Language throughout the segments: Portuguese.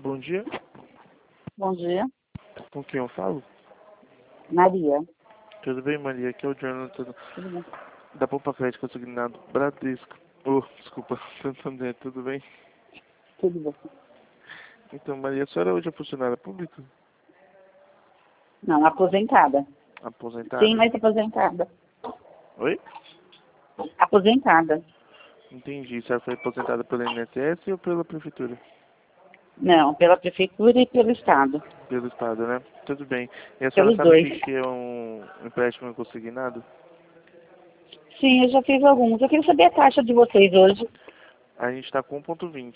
Bom dia. Bom dia. Com quem eu falo? Maria. Tudo bem, Maria? Aqui é o Jonathan Tudo bem? da Poupa Crédito Consignado Bradesco. Oh, desculpa, Santander, tudo bem? Tudo bem. Então, Maria, a senhora hoje é funcionária pública? Não, aposentada. Aposentada? Sim, mas aposentada. Oi? Aposentada. Entendi. A senhora foi aposentada pela INSS ou pela prefeitura? Não, pela prefeitura e pelo estado. Pelo estado, né? Tudo bem. E a senhora Pelos sabe o dois. que é um empréstimo consignado? Sim, eu já fiz alguns. Eu queria saber a taxa de vocês hoje. A gente está com 1,20.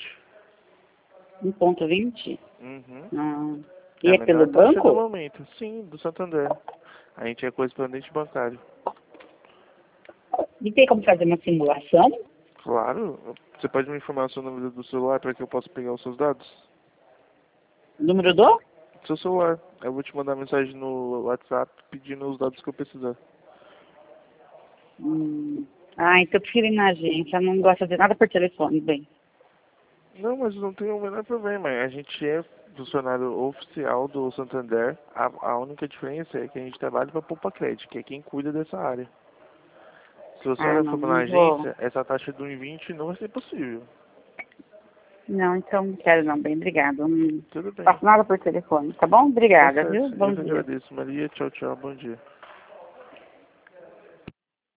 1,20? Uhum. Ah. É E a é pelo melhor taxa do banco? momento. Sim, do Santander. A gente é correspondente bancário. E tem como fazer uma simulação? Claro. Você pode me informar o seu número do celular para que eu possa pegar os seus dados? Número do? Seu celular. Eu vou te mandar mensagem no WhatsApp pedindo os dados que eu precisar. Ah, então eu prefiro ir na agência. Eu não gosto de fazer nada por telefone, bem. Não, mas não tem o menor problema. A gente é funcionário oficial do Santander. A única diferença é que a gente trabalha para a Poupa Crédito, que é quem cuida dessa área. Se a Ah, senhora não, for na não vou. agência, essa taxa de 1,20 não vai ser possível. Não, então não quero não, bem, obrigada. Eu não Tudo bem. faço nada por telefone, tá bom? Tá Obrigada, viu? certo. Eu Bom que dia. agradeço, Maria. Tchau, tchau. Bom dia.